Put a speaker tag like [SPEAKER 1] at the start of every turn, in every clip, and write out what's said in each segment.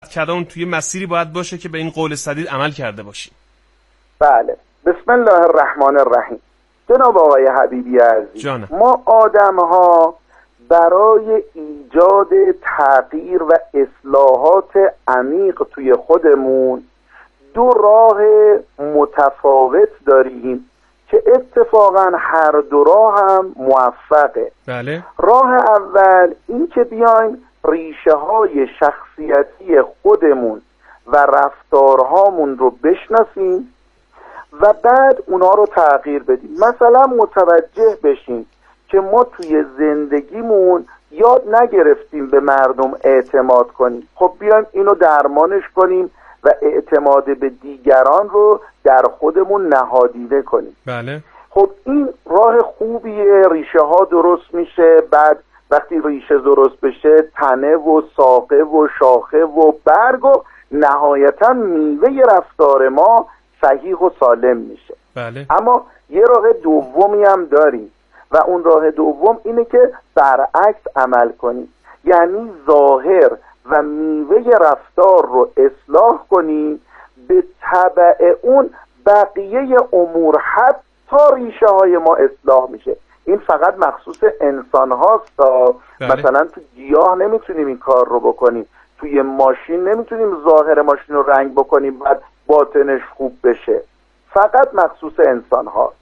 [SPEAKER 1] کردن اون توی مسیری باید باشه که به این قول سدید عمل کرده باشیم.
[SPEAKER 2] بله. بسم الله الرحمن الرحیم. جناب آقای حبیبی عزیز، ما آدم ها برای ایجاد تغییر و اصلاحات عمیق توی خودمون دو راه متفاوت داریم که اتفاقا هر دو راه هم موفقه.
[SPEAKER 1] بله.
[SPEAKER 2] راه اول این که بیایم ریشه های شخصیتی خودمون و رفتارهامون رو بشناسیم و بعد اونا رو تغییر بدیم. مثلا متوجه بشیم که ما توی زندگیمون یاد نگرفتیم به مردم اعتماد کنیم، خب بیایم اینو درمانش کنیم و اعتماد به دیگران رو در خودمون نهادینه کنیم.
[SPEAKER 1] بله.
[SPEAKER 2] خب این راه خوبیه، ریشه ها درست میشه، بعد وقتی ریشه درست بشه تنه و ساقه و شاخه و برگ و نهایتا میوه رفتار ما صحیح و سالم میشه.
[SPEAKER 1] بله.
[SPEAKER 2] اما یه راه دومی هم داریم و اون راه دوم اینه که برعکس عمل کنیم، یعنی ظاهر و میوه رفتار رو اصلاح کنیم، به تبع اون بقیه امور حتی ریشه های ما اصلاح میشه. این فقط مخصوص انسان هاست.
[SPEAKER 1] بله.
[SPEAKER 2] مثلا تو گیاه نمیتونیم این کار رو بکنیم، توی ماشین نمیتونیم ظاهر ماشین رو رنگ بکنیم بعد باطنش خوب بشه، فقط مخصوص انسان هاست.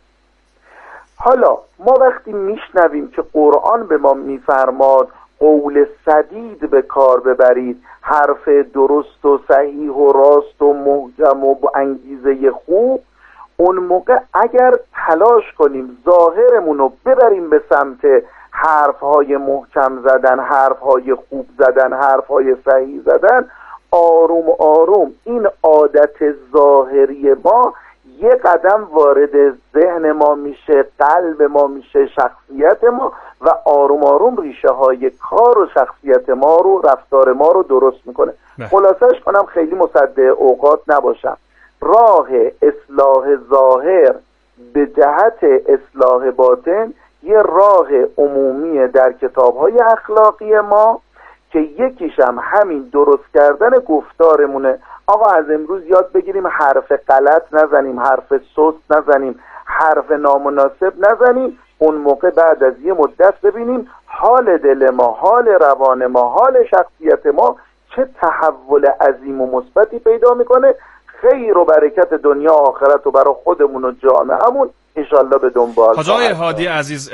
[SPEAKER 2] حالا ما وقتی میشنویم که قرآن به ما میفرماد قول سدید به کار ببرید، حرف درست و صحیح و راست و محکم و با انگیزه خوب، اون موقع اگر تلاش کنیم ظاهرمون رو ببریم به سمت حرفهای محکم زدن، حرفهای خوب زدن، حرفهای صحیح زدن، آروم آروم این عادت ظاهری ما یه قدم وارد ذهن ما میشه، قلب ما میشه، شخصیت ما، و آروم آروم ریشه های کار و شخصیت ما رو، رفتار ما رو درست میکنه. خلاصش کنم خیلی مصدق اوقات نباشم، راه اصلاح ظاهر به جهت اصلاح باطن یه راه عمومی در کتاب‌های اخلاقی ما که یکیش هم همین درست کردن گفتارمونه. آقا از امروز یاد بگیریم حرف غلط نزنیم، حرف سست نزنیم، حرف نامناسب نزنیم. اون موقع بعد از یه مدت ببینیم حال دل ما، حال روان ما، حال شخصیت ما چه تحول عظیم و مثبتی پیدا میکنه. خیر و برکت دنیا و آخرت و برای خودمون و جامعهمون انشالله به دنبال.
[SPEAKER 1] حاج آقای هادی عزیز،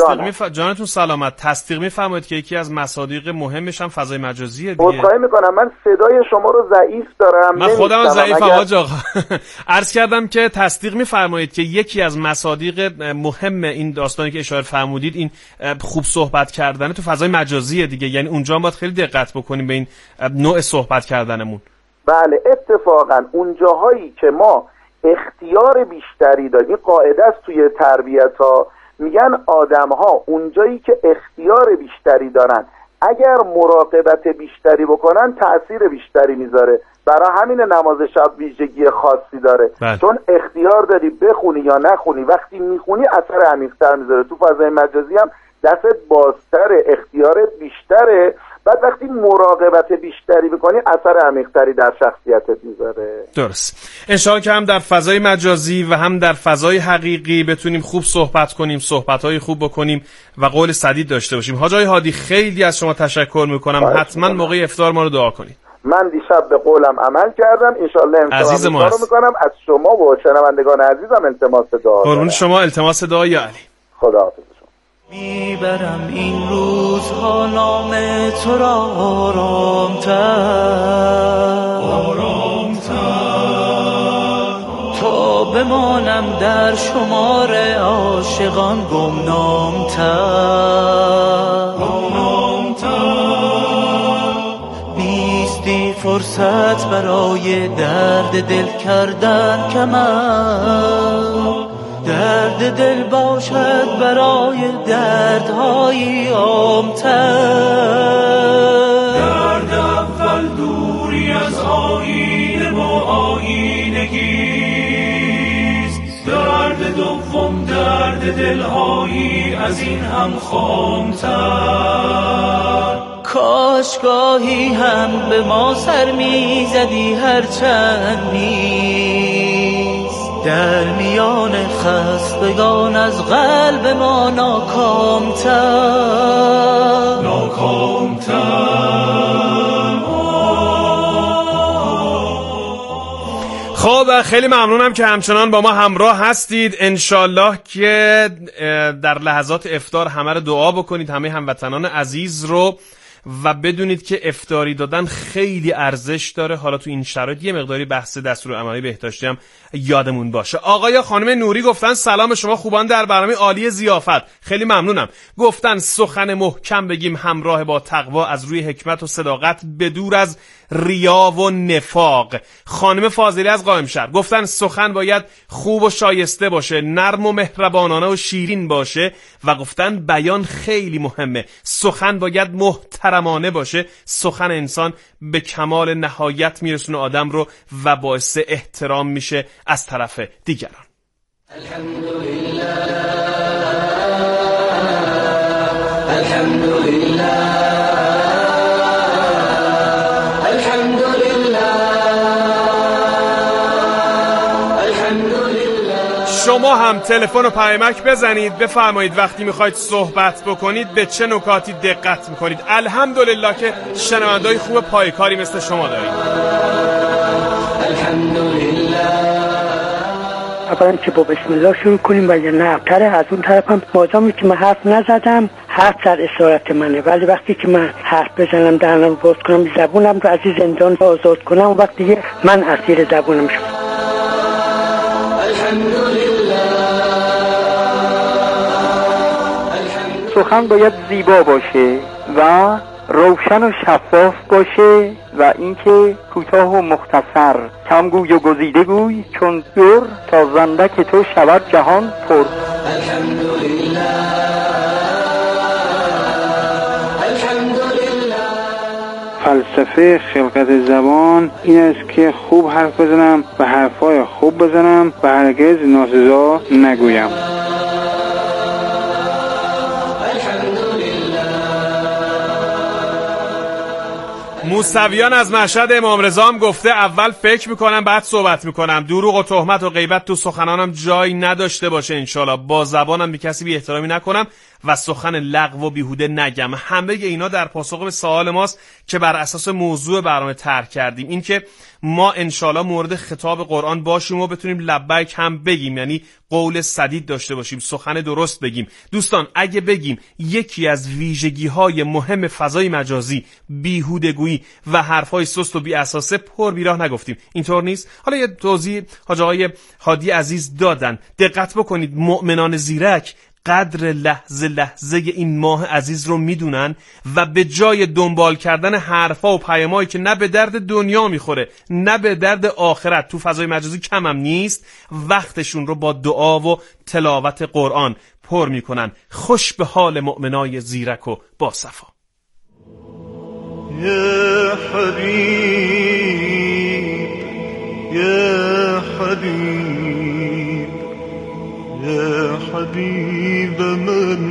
[SPEAKER 1] جانتون سلامت، تصدیق میفرمایید که یکی از مصادیق مهمش هم فضای مجازیه دیگه.
[SPEAKER 2] عذرخواهی میکنم من صدای شما رو ضعیف دارم،
[SPEAKER 1] من خودم ضعیفم حاج آقا. عرض کردم که تصدیق میفرمایید که یکی از مصادیق مهم این داستانی که اشاره فرمودید این خوب صحبت کردن تو فضای مجازیه دیگه، یعنی اونجا باید خیلی دقت بکنیم به این نوع صحبت کردنمون.
[SPEAKER 2] بله اتفاقا اونجاهایی که ما اختیار بیشتری داریم، قاعده است توی تربیت ها میگن آدم ها اونجایی که اختیار بیشتری دارن اگر مراقبت بیشتری بکنن تأثیر بیشتری میذاره. برای همین نماز شب ویژگی خاصی داره. چون اختیار داری بخونی یا نخونی، وقتی میخونی اثر عمیق‌تر میذاره. تو فضای مجازی هم دستت بازتره، اختیارت بیشتره، بعد وقتی مراقبت بیشتری بکنی اثر عمیق‌تری در شخصیتت میذاره.
[SPEAKER 1] درست. انشاءالله که هم در فضای مجازی و هم در فضای حقیقی بتونیم خوب صحبت کنیم، صحبت‌های خوب بکنیم و قول سدید داشته باشیم. حاج آقای هادی خیلی از شما تشکر میکنم. حتما موقع افطار ما رو دعا کنید. من
[SPEAKER 2] دیشب به قولم عمل کردم، انشالله امشب این کارو میکنم. از شما و شنوندگان عزیزم التماس دعا.
[SPEAKER 1] قربون شما، التماس دعا یا علی.
[SPEAKER 2] خداحافظ.
[SPEAKER 3] میبرم این روزها نام تو را آرام‌تر، تا بمانم در شمار عاشقان گمنام‌تر. نیستی فرصت برای درد دل کردن کمر، درد دل باشد برای دردهای عام‌تر.
[SPEAKER 4] درد اول دوری از آیین و آیینگیست، درد دوم درد دلهایی از این هم خام‌تر.
[SPEAKER 3] کاش گاهی هم به ما سر میزدی هرچند نیست در میان خستگان از قلب ما ناکامتر.
[SPEAKER 1] خب خیلی ممنونم که همچنان با ما همراه هستید. انشالله که در لحظات افطار همه رو دعا بکنید، همه هموطنان عزیز رو، و بدونید که افطاری دادن خیلی ارزش داره. حالا تو این شرایط یه مقداری بحث دستورالعملی بهداشتی هم یادمون باشه. آقا یا خانم نوری گفتن سلام شما خوبان در برنامه عالی ضیافت. خیلی ممنونم. گفتن سخن محکم بگیم همراه با تقوا، از روی حکمت و صداقت، بدور از ریا و نفاق. خانم فاضلی از قائمشهر گفتن سخن باید خوب و شایسته باشه، نرم و مهربانانه و شیرین باشه، و گفتن بیان خیلی مهمه، سخن باید محترمانه باشه. سخن انسان به کمال نهایت میرسونه آدم رو و باعث احترام میشه از طرف دیگران.
[SPEAKER 3] الحمدلله الحمدلله
[SPEAKER 1] شما هم تلفن و پیامک بزنید، بفرمایید وقتی میخواید صحبت بکنید به چه نکاتی دقت میکنید. الحمدلله که شنوندای خوب پایکاری مثل شما دارید.
[SPEAKER 5] اولا که با بسم الله شروع کنیم و یه نقطره. از اون طرف هم مادامی که من حرف نزدم، حرف در اسارت منه، ولی وقتی که من حرف بزنم دهنم باز کنم زبونم رو از این زندان آزاد کنم، و وقتی که من اسیر زبونم شدم.
[SPEAKER 6] سخن باید زیبا باشه و روشن و شفاف باشه و اینکه کوتاه و مختصر، کم گوی و گزیده گوی، چون در تا زندک تو شود جهان پر.
[SPEAKER 7] فلسفه خلقت زبان این است که خوب حرف بزنم و حرفای خوب بزنم و هرگز ناسزا نگویم.
[SPEAKER 1] موسویان از مشهد امام رضا هم گفته اول فکر میکنم بعد صحبت میکنم، دروغ و تهمت و غیبت تو سخنانم جای نداشته باشه انشالله، با زبانم به کسی بی احترامی نکنم و سخن لغو و بیهوده نگم. همه اینا در پاسخ به سوال ماست که بر اساس موضوع برنامه طرح کردیم، این که ما انشالله مورد خطاب قرآن باشیم و بتونیم لبیک هم بگیم، یعنی قول سدید داشته باشیم، سخن درست بگیم. دوستان اگه بگیم یکی از ویژگی‌های مهم فضای مجازی بیهودگویی و حرفای سست و بی اساسه، پر بیراه نگفتیم. اینطور نیست. حالا یه توضیح حاج آقای هادی عزیز دادن. دقت بکنید، مؤمنان زیرک قدر لحظه لحظه این ماه عزیز رو میدونن و به جای دنبال کردن حرفا و پیامایی که نه به درد دنیا میخوره نه به درد آخرت، تو فضای مجازی کم هم نیست، وقتشون رو با دعا و تلاوت قرآن پر میکنن. خوش به حال مؤمنای زیرک و باصفا.
[SPEAKER 3] یا حبیب یا حبیب یا حبیب من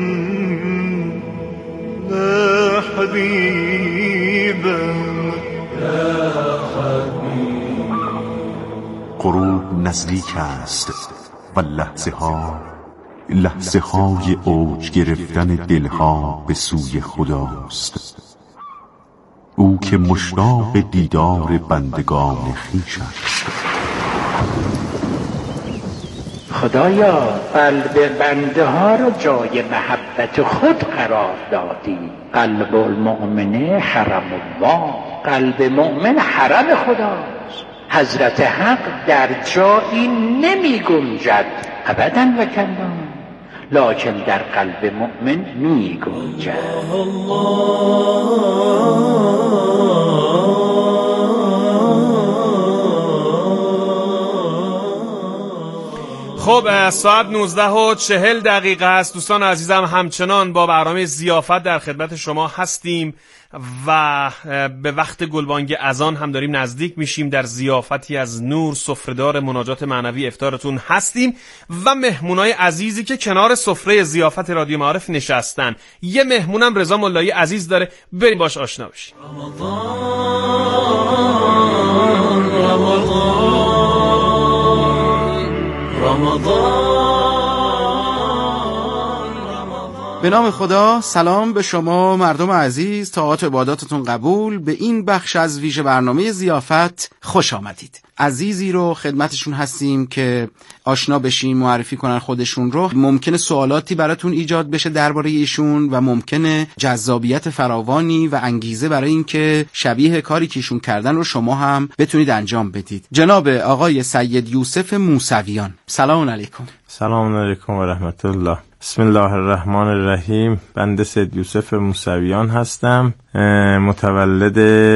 [SPEAKER 3] یا حبیب یا حبیب.
[SPEAKER 8] غروب نزدیک است و لحظه های اوج گرفتن دلها به سوی خداست، او که مشتاق دیدار بندگان خویش است.
[SPEAKER 9] خدایا قلب بنده ها رو جای محبت خود قرار دادی. قلب المؤمنه حرم الله، قلب مؤمن حرم خداست. حضرت حق در جایی نمی گنجد ابدا و کلا، لکن در قلب مؤمن می گنجد.
[SPEAKER 1] خب ساعت 19:40 است. دوستان عزیزم همچنان با برنامه ضیافت در خدمت شما هستیم و به وقت گلبانگ اذان هم داریم نزدیک میشیم. در ضیافتی از نور سفره‌دار مناجات معنوی افطارتون هستیم و مهمونای عزیزی که کنار سفره ضیافت رادیو معارف نشستن. یه مهمونم رضا ملایی عزیز داره، بریم باش آشنا بشیم.
[SPEAKER 10] به نام خدا. سلام به شما مردم عزیز، طاعات عباداتتون قبول. به این بخش از ویژه برنامه ضیافت خوش آمدید. عزیزی رو خدمتشون هستیم که آشنا بشیم، معرفی کنن خودشون رو. ممکنه سوالاتی براتون ایجاد بشه درباره ایشون و ممکنه جذابیت فراوانی و انگیزه برای این که شبیه کاری که ایشون کردن رو شما هم بتونید انجام بدید. جناب آقای سید یوسف موسویان، سلام علیکم.
[SPEAKER 11] سلام علیکم و رحمت الله. بسم الله الرحمن الرحیم. بنده سید یوسف موسویان هستم، متولد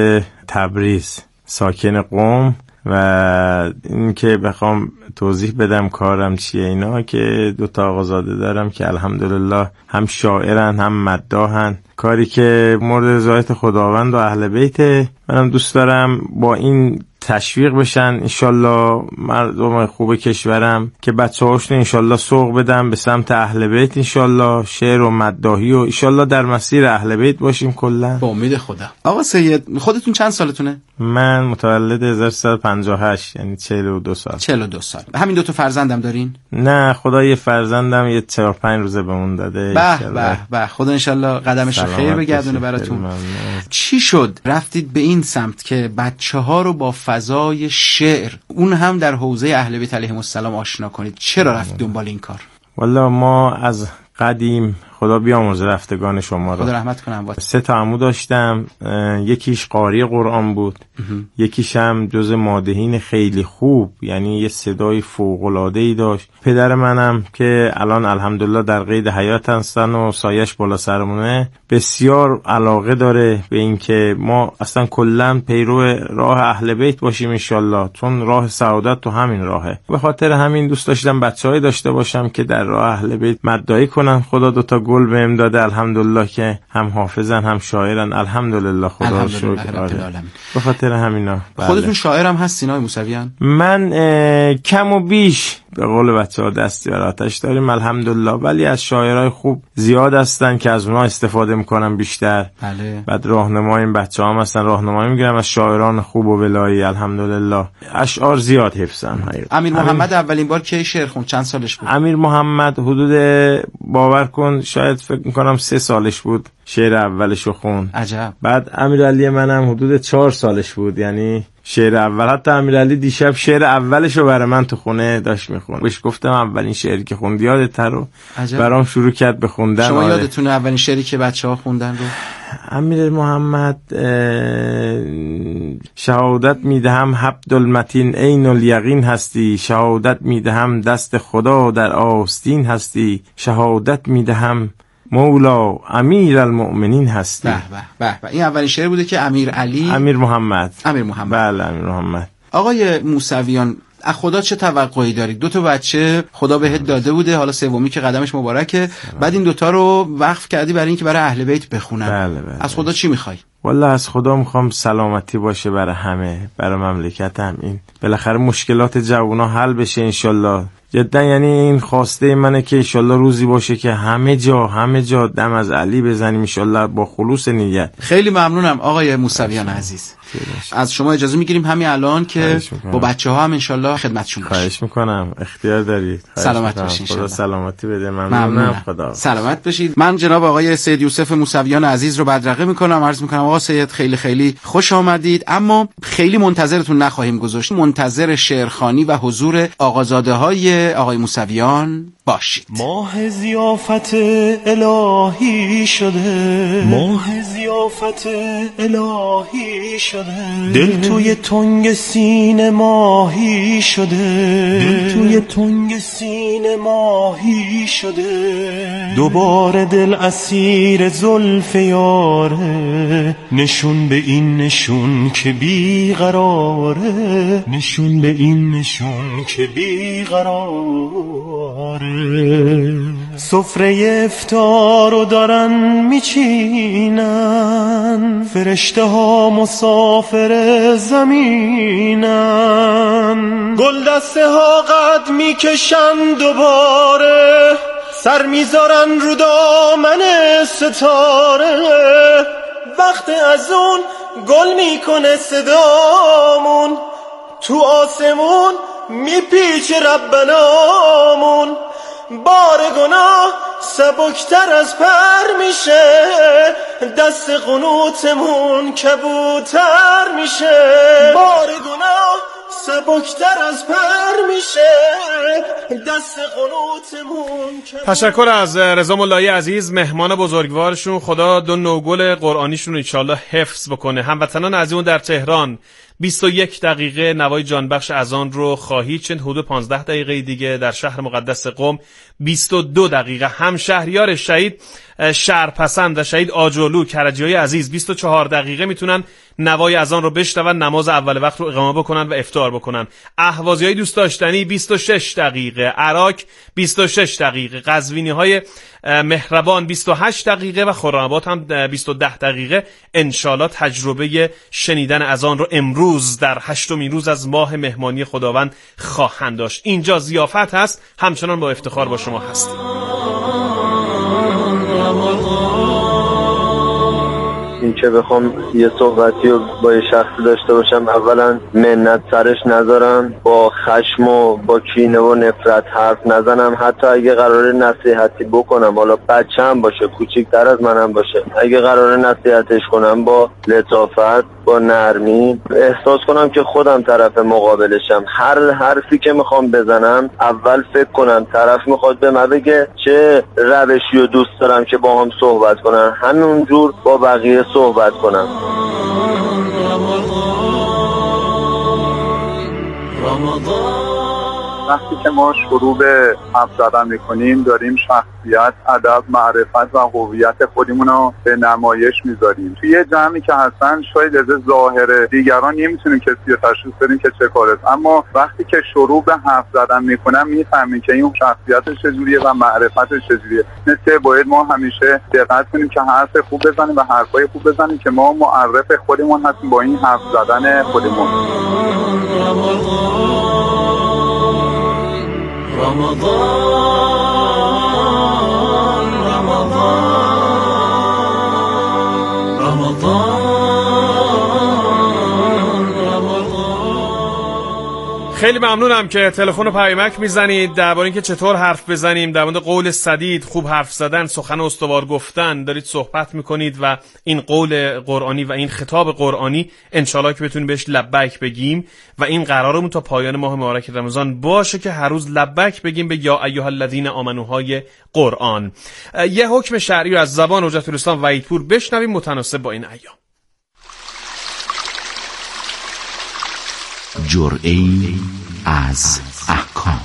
[SPEAKER 11] تبریز، ساکن قم. و این که بخوام توضیح بدم کارم چیه اینا، که 2 آقازاده دارم که الحمدلله هم شاعرن هم مداحن، کاری که مورد رضایت خداوند و اهل بیت. منم دوست دارم با این تشویق بشن انشالله مردم خوب کشورم، که بچه‌هاشون انشالله سوق بدن به سمت اهل بیت، انشالله شعر و مداحی و انشالله در مسیر اهل بیت باشیم کلا
[SPEAKER 10] با امید خدا. آقا سید، خودتون چند سالتونه؟
[SPEAKER 11] من متولد 1358، یعنی 42 سال.
[SPEAKER 10] 42 سال. همین 2 فرزندم دارین؟
[SPEAKER 11] نه، خدا یه فرزندم یه 4-5 روزه بهمون داده.
[SPEAKER 10] به خدا انشالله قدمش رو خیر بگردونه براتون. چی شد رفتید به این سمت که بچه‌ها رو با فضای شعر، اون هم در حوزه اهل بیت علیهم السلام آشنا کنید؟ چرا رفتید دنبال این کار؟
[SPEAKER 11] والا ما از قدیم، خدا بیامرزه رفتگان شما رو،
[SPEAKER 10] خدا رحمت کنه،
[SPEAKER 11] 3 تا عمو داشتم. یکیش قاری قرآن بود، یکیش هم جز مادحین خیلی خوب، یعنی یه صدای فوق‌العاده‌ای داشت. پدر منم که الان الحمدلله در قید حیات هستن و سایش بالا سرمونه، بسیار علاقه داره به این که ما اصلا کلا پیرو راه اهل بیت باشیم انشالله، چون راه سعادت تو همین راهه. به خاطر همین دوست داشتم بچه‌ای داشته باشم که در راه اهل بیت مداحی کنن. خدا 2 تا گل بهم داده الحمدلله که هم حافظن هم شاعرن الحمدلله. خدا رو شکر. به خاطر همینا.
[SPEAKER 10] خودتون شاعر هم هستین آقای موسویان؟
[SPEAKER 11] من کم و بیش به قول بچه‌ها دستیار آتش داریم الحمدلله، ولی از شاعرای خوب زیاد هستن که از اونها استفاده میکنم بیشتر.
[SPEAKER 10] بله.
[SPEAKER 11] بعد راهنمای این بچه‌ها هستن، راهنمایی میگیرم از شاعران خوب و ولایی الحمدلله. اشعار زیاد حفظم.
[SPEAKER 10] امیر محمد اولین بار کی شعر خوند؟ چند سالش بود؟
[SPEAKER 11] امیر محمد حدود باور کن شاید فکر میکنم 3 سالش بود شعر اولشو خون.
[SPEAKER 10] عجب.
[SPEAKER 11] بعد امیرعلی منم حدود 4 سالش بود، یعنی شعر اول. حتی امیرعلی دیشب شعر اولشو برای من تو خونه داشت میخوند. بهش گفتم اولین شعری که خوند یادت رو؟ برام شروع کرد به خوندن.
[SPEAKER 10] شما یادتونه اولین شعری که بچه‌ها خوندن رو؟
[SPEAKER 11] امیر محمد شهادت میدهم عبدالمتین عین الیقین هستی، شهادت میدهم دست خدا در آستین هستی، شهادت میدهم مولا امیر المؤمنین هستی.
[SPEAKER 10] به این اولین شعر بوده که امیر محمد.
[SPEAKER 11] بله امیر محمد.
[SPEAKER 10] آقای موسویان، از خدا چه توقعی دارید؟ 2 تا بچه خدا بهت داده بوده، حالا سومی که قدمش مبارکه، بعد این 2 تا رو وقف کردی برای اینکه برای اهل بیت بخونن.
[SPEAKER 11] بله.
[SPEAKER 10] از خدا چی میخوای؟
[SPEAKER 11] والله از خدا میخوام سلامتی باشه برای همه، برای مملکتم. این بالاخره مشکلات جوونا حل بشه انشالله. جدا یعنی این خواسته منه که انشالله روزی باشه که همه جا دم از علی بزنیم انشالله با خلوص نیت.
[SPEAKER 10] خیلی ممنونم آقای موسویان عزیز. از شما اجازه میگیریم همین الان که با بچه‌ها هم انشالله خدمتشون باشیم.
[SPEAKER 11] خواهش میکنم، اختیار دارید.
[SPEAKER 10] سلامت باشین.
[SPEAKER 11] خدا سلامتی بده. ممنونم. خدا
[SPEAKER 10] سلامت باشید. من جناب آقای سید یوسف موسویان عزیز رو بدرقه میکنم، عرض میکنم آقا سید خیلی خیلی خوش آمدید. اما خیلی منتظرتون نخواهیم گذاشت، منتظر شعرخوانی و حضور آقازاده های آقای موسویان باشید.
[SPEAKER 3] ماه زیافت الهی شده، ماه زیافت الهی شده، دل توی تنگ سینه ماهی شده، دل توی تنگ سینه ماهی شده، دوباره دل اسیر زلف یاره، نشون به این نشون که بیقراره، نشون به این نشون که بیقراره. سفره افطارو دارن میچینن، فرشته ها مسافر زمینن، گل دسته ها قد میکشن دوباره، سر میذارن رو دامن ستاره، وقت از اون گل میکنه صدامون، تو آسمون میپیچه ربنامون، بار گناه سبکتر از پر میشه، دست قنوتمون کبوتر میشه، بار گناه سبکتر از پر میشه، دست قنوتمون کبوتر.
[SPEAKER 1] تشکر از رضا ملایی عزیز، مهمان بزرگوارشون. خدا دو نوگل قرآنیشون انشالله حفظ بکنه. هموطنان عزیزمون در تهران 21 دقیقه نوای جانبخش اذان رو خواهید شنید، حدود 15 دقیقه دیگه در شهر مقدس قم 22 دقیقه. همشهریار شهید شهرپسند و شهید آجرلو کرجی‌های عزیز 24 دقیقه میتونن نوای اذان رو بشنون، نماز اول وقت رو اقامه بکنن و افطار بکنن. اهوازی‌های دوست داشتنی 26 دقیقه، عراق 26 دقیقه، قزوینی‌های مهربان 28 دقیقه و خرم‌آباد هم 22 دقیقه. انشالله تجربه شنیدن اذان رو امروز در 8مین روز از ماه مهمانی خداوند خواهند داشت. اینجا ضیافت هست، همچنان با افتخار با شما هستیم.
[SPEAKER 12] این که بخوام یه صحبتی رو با یه شخصی داشته باشم، اولا منت سرش نذارم، با خشم و با کینه و نفرت حرف نزنم، حتی اگه قراره نصیحتی بکنم، حالا بچه‌م باشه، کوچیک‌تر از منم باشه، اگه قراره نصیحتش کنم با لطافت، با نرمی، احساس کنم که خودم طرف مقابلشم. هر حرفی که میخوام بزنم اول فکر کنم طرف میخواد به من بگه چه روشی رو دوست دارم که با هم صحبت کنم، همونجور با بقیه صحبت کنم.
[SPEAKER 13] وقتی که ما شروع به حرف زدن میکنیم داریم شخصیت، ادب، معرفت و هویت خودمون رو به نمایش میذاریم. توی یه جمعی که هستن شاید از ظاهر دیگران نمیتونیم کسی رو تشخیص بدیم که چه کاره، اما وقتی که شروع به حرف زدن میکنم میفهمیم که این شخصیتش چجوریه و معرفتش چجوریه. مثل باید ما همیشه دقت کنیم که حرف خوب بزنیم و حرفای خوب بزنیم که ما معرف خودمون هستیم با این حرف زدن خودمون.
[SPEAKER 4] رمضان رمضان رمضان.
[SPEAKER 1] خیلی ممنونم که تلفن و پیامک میزنید درباره اینکه چطور حرف بزنیم، در مورد قول سدید، خوب حرف زدن، سخن استوار گفتن دارید صحبت میکنید و این قول قرآنی و این خطاب قرآنی انشالله که بتونیم بهش لبیک بگیم و این قرارمون تا پایان ماه مبارک رمضان باشه که هر روز لبیک بگیم به یا ایها الذین آمنوهای قرآن. یه حکم شرعی از زبان حجت الاسلام وحیدپور بشنویم متناسب با این ایام.
[SPEAKER 8] جرعه‌ای از احکام.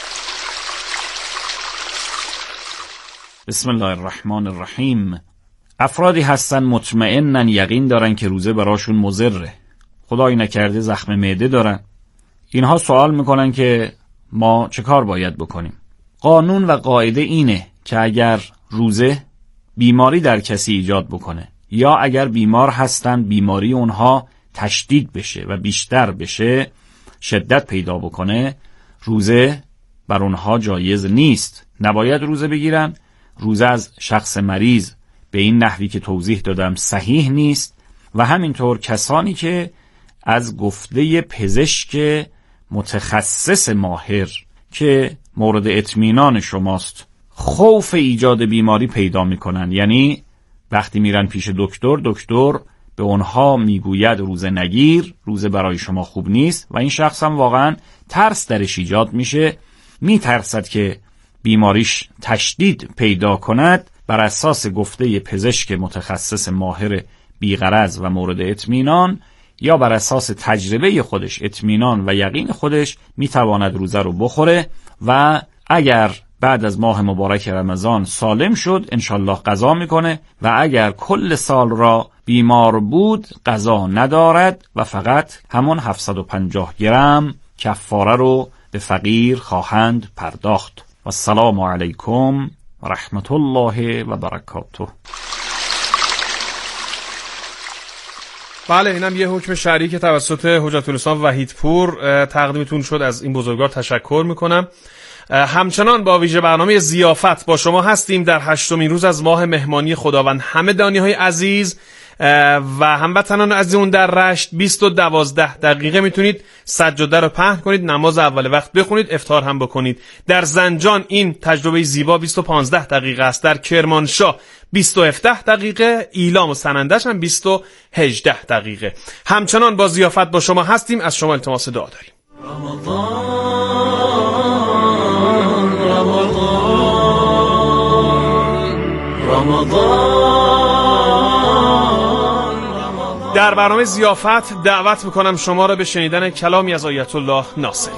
[SPEAKER 14] بسم الله الرحمن الرحیم. افرادی هستن مطمئنن، یقین دارن که روزه براشون مضره، خدایی نکرده زخم معده دارن. اینها سوال میکنن که ما چه کار باید بکنیم؟ قانون و قاعده اینه که اگر روزه بیماری در کسی ایجاد بکنه یا اگر بیمار هستن بیماری اونها تشدید بشه و بیشتر بشه، شدت پیدا بکنه، روزه بر اونها جایز نیست، نباید روزه بگیرن. روزه از شخص مریض به این نحوی که توضیح دادم صحیح نیست و همینطور کسانی که از گفته پزشک متخصص ماهر که مورد اطمینان شماست خوف ایجاد بیماری پیدا میکنن، یعنی وقتی میرن پیش دکتر به اونها میگوید روزه نگیر، روزه برای شما خوب نیست و این شخص هم واقعا ترس درش ایجاد میشه، میترسد که بیماریش تشدید پیدا کند، بر اساس گفته پزشک متخصص ماهر بیغرض و مورد اطمینان یا بر اساس تجربه خودش، اطمینان و یقین خودش، میتواند روزه رو بخوره و اگر بعد از ماه مبارک رمضان سالم شد انشالله قضا میکنه و اگر کل سال را بیمار بود قضا ندارد و فقط همون 750 گرم کفاره رو به فقیر خواهند پرداخت. و السلام علیکم و رحمت الله و برکاته.
[SPEAKER 1] بله، اینم یه حکم شرعی که توسط حجت الاسلام وحیدپور تقدیمتون شد. از این بزرگوار تشکر میکنم. همچنان با ویژه برنامه ضیافت با شما هستیم در 8مین روز از ماه مهمانی خداوند. همه دانی‌های عزیز و هموطنان عزیزمون در رشت 20 و 12 دقیقه میتونید سجاده رو پهن کنید، نماز اول وقت بخونید، افطار هم بکنید. در زنجان این تجربه زیبا 20 و 15 دقیقه است. در کرمانشاه 20 و 17 دقیقه، ایلام و سنندج هم 20 و 18 دقیقه. همچنان با ضیافت با شما هستیم. از شما التماس دعا داریم. در برنامه ضیافت دعوت میکنم شما را به شنیدن کلامی از آیت الله ناصری.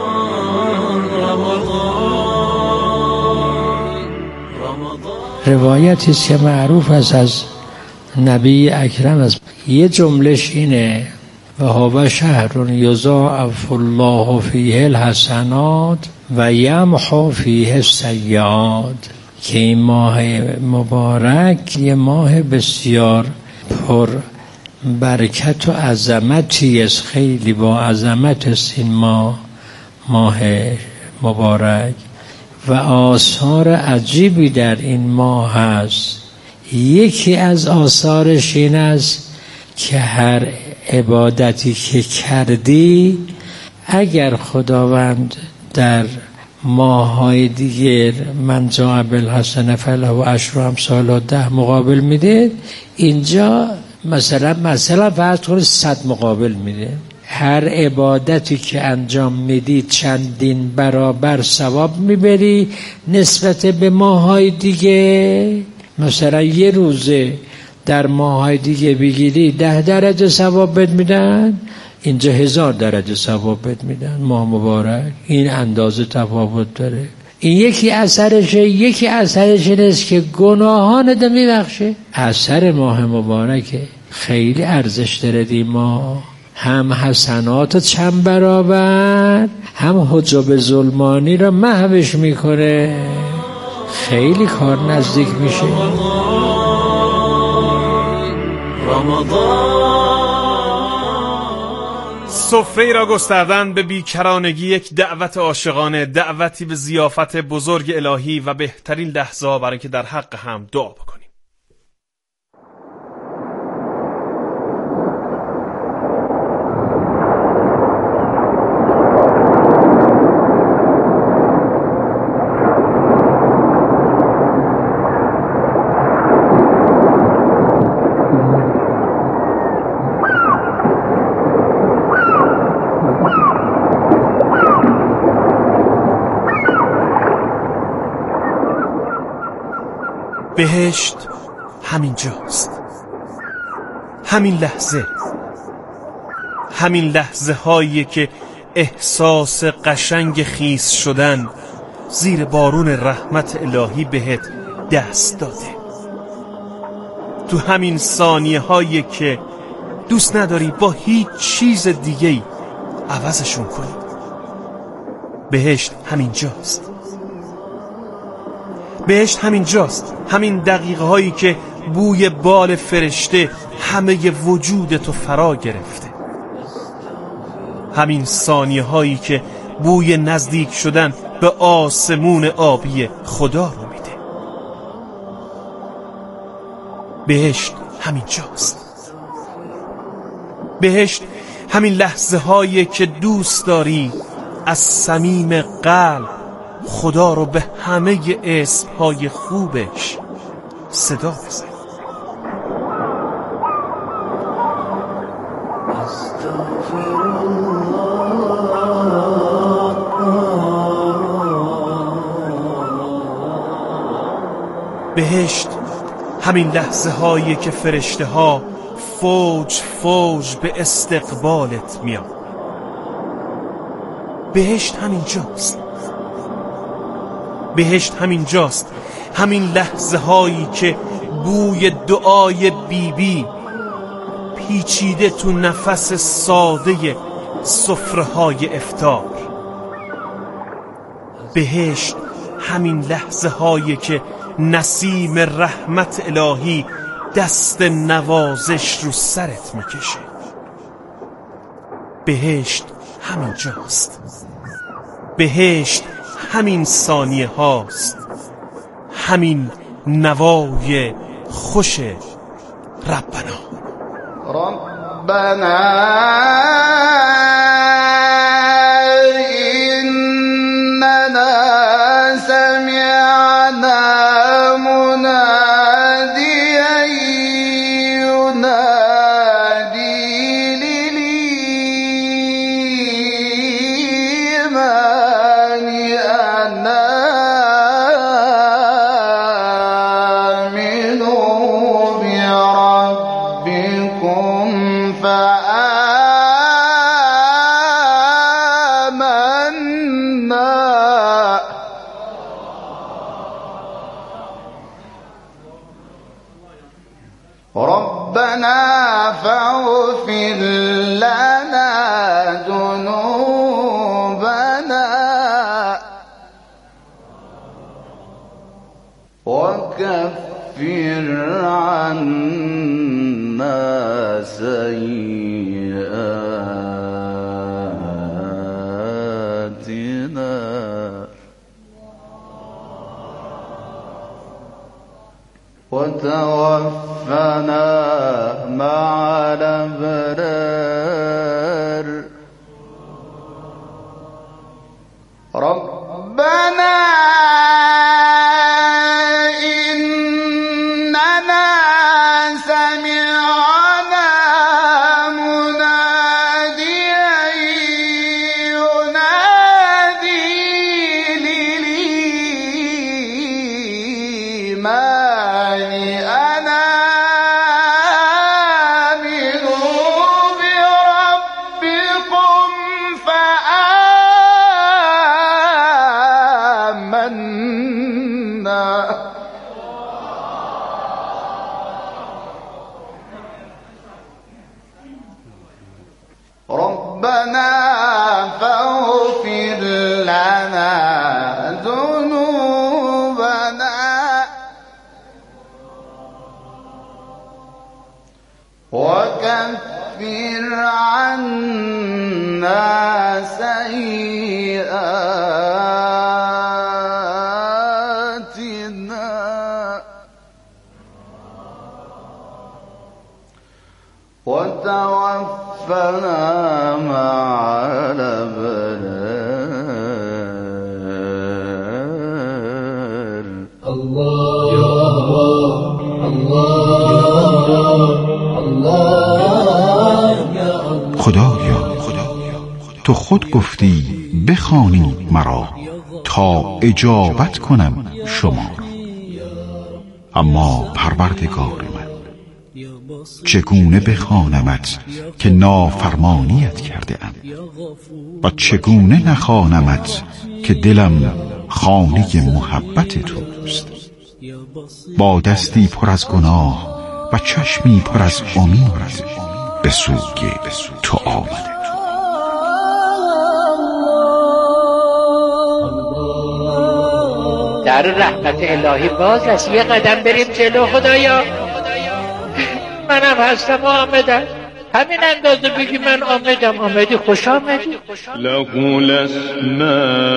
[SPEAKER 15] روایتی است که معروف است از نبی اکرم است. یه جملش اینه: و هو شهر یضاعف الله فیه الحسنات و یمحو فیه السیئات، که این ماه مبارک یه ماه بسیار پر برکت و عظمتی است. خیلی با عظمت است این ماه مبارک و آثار عجیبی در این ماه هست. یکی از آثارش این است که هر عبادتی که کردی اگر خداوند در ماه‌های دیگر من جاء بالحسنة فله عشر امثالها 10 مقابل میده، اینجا مثلا فرض کنید 100 مقابل میده. هر عبادتی که انجام میدی چندین برابر ثواب میبری نسبت به ماه‌های دیگه. مثلا یه روزه در ماه‌های دیگه بگیری 10 درجه ثواب بهت میدن، اینجا 1000 درجه ثواب بهت میدن. ماه مبارک این اندازه تفاوت داره. این یکی اثرش نیست که گناهانت میبخشه. اثر ماه مبارکه، خیلی ارزش داره این ماه. هم حسنات چند برابر، هم حجاب ظلمانی را محوش میکنه. خیلی کار نزدیک میشه.
[SPEAKER 1] سفره را گستردن به بیکرانگی یک دعوت عاشقانه، دعوتی به ضیافت بزرگ الهی و بهترین لحظه برای اینکه در حق هم دعا بکنیم. بهشت همینجاست، همین لحظه هایی که احساس قشنگ خیس شدن زیر بارون رحمت الهی بهت دست داده. تو همین ثانیه هایی که دوست نداری با هیچ چیز دیگه‌ای عوضشون کنی. بهشت همینجاست، همین دقیقه هایی که بوی بال فرشته همه وجودتو فرا گرفته، همین ثانیه هایی که بوی نزدیک شدن به آسمون آبی خدا رو میده. بهشت همینجاست. بهشت همین لحظه هایی که دوست داری از صمیم قلب خدا رو به همه اسمهای خوبش صدا بزن. بهشت همین لحظه هایی که فرشته ها فوج فوج به استقبالت میان. بهشت همین جاست. بهشت همین جاست، همین لحظه هایی که بوی دعای بیبی پیچیده تو نفس ساده سفره های افطار. بهشت همین لحظه هایی که نسیم رحمت الهی دست نوازش رو سرت میکشه. بهشت همین جاست. بهشت همین ثانیه هاست، همین نوای خوش ربنا.
[SPEAKER 16] ربنا إننا سمعنا مناديا ينادي للإيمان أن آمنوا بربكم فآمنا. ربنا فاغفر لنا ذنوبنا وكفر عنا سيئاتنا وتوفنا مع الأبرار. ربنا إننا سمعنا مناديا ينادي للإيمان أن آمنوا بربكم فآمنا. ربنا فاغفر لنا ذنوبنا وكفر عنا سيئاتنا وتوفنا مع الأبرار. الله يا الله.
[SPEAKER 8] خدایا تو خود گفتی بخوانید مرا تا اجابت کنم شما را. اما پروردگار من چگونه بخوانمت که نافرمانیت کرده ام و چگونه نخوانمت که دلم خانه محبت توست. با دستی پر از گناه و چشمی پر از امید به سوی تو آمده.
[SPEAKER 9] در رحمت الهی باز است. یه قدم بریم جلو خدایا. منم هستم و آمدم. همین اندازه بگی من آمدم. آمدی، خوش آمدی.
[SPEAKER 3] له الاسماء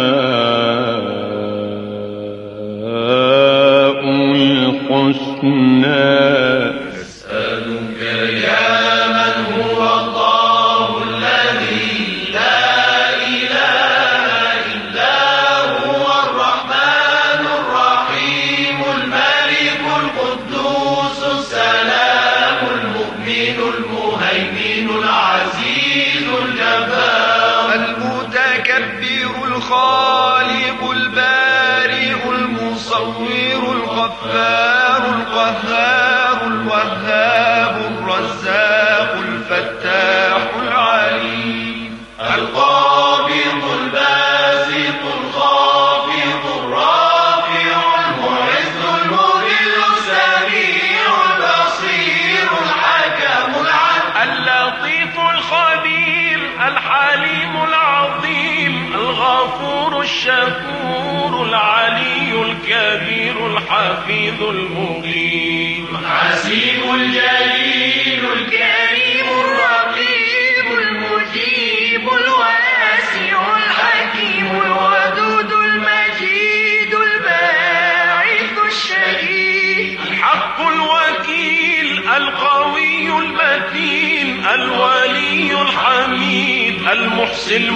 [SPEAKER 3] الحسنى
[SPEAKER 4] أسألك يا من هو الله الذي لا إله إلا هو الرحمن الرحيم الملك القدوس السلام المؤمن المهيمن العزيز الجبار المتكبر الخالق البارئ المصور الغفار القهار الوهاب الرزاق الفتاح العليم القابض الباسط الخافض الرافع المعز المذل السميع البصير الحكم العدل اللطيف الخبير الحليم العظيم الغفور الشكور العلي الكبير الحفيظ المقيم الحسيب الجليل الكريم الرقيب المجيب الواسع الحكيم الودود المجيد الباعث الشهيد الحق الوكيل القوي المتين الولي الحميد المحسن